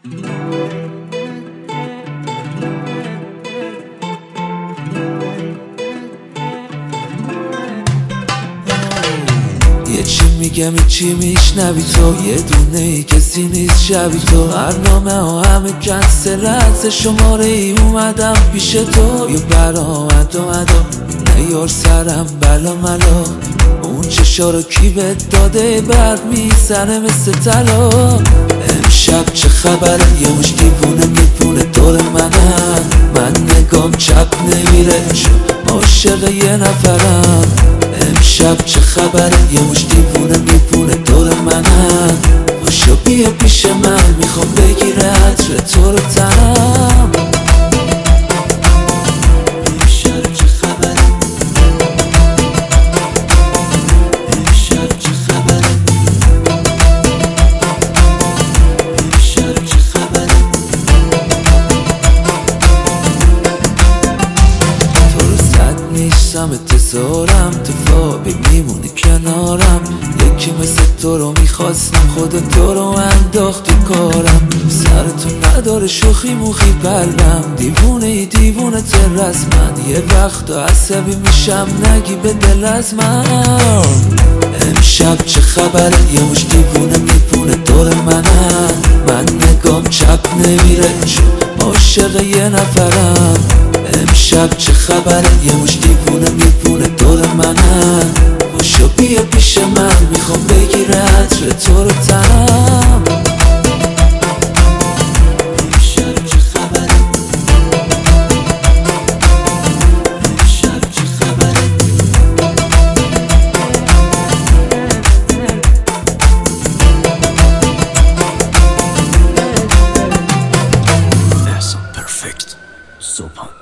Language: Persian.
یه چی میگم یه چی میشنوی تو، یه دونه ای کسی نیست شبی تو. برنامه ها همه کنسل از شماره ای اومدم پیش تو. یه برآمد اومدا نیار سرم بلا ملا، اون چشا رو کی بهت داده برد میزنه مثل طلا. امشب چه خبره یه مش دیوونه میپونه دور منم، من نگام چپ نمیره چون عاشق یه نفرم. امشب چه خبره یه مش دیوونه میپونه دور منم، باشو بیا پیش من میخوام بگیره عطر تو رو تنم. امشب چه خبره، امشب چه خبره، امشب چه خبره. تو رو صد نیستم انتظارم، تو خوابی میمونی کنارم. یکی مثل تو رو میخواستم، خدا تو رو انداخت تو کارم. سرتون نداره شوخی موخی قلبم، دیوونه ای دیوونه تر از من. یه وقتا عصبی میشم نگی به دل از من. امشب چه خبره یه مش دیوونه میپونه دور منم، من نگام چپ نمیره چون عاشق یه نفرم. امشب چه خبره یه مش دیوونه میپونه دور منم، باشو بیا پیش من میخوام بگیره عطر تو رو تنم. امشب چه خبره، امشب چه خبره. That's perfect. So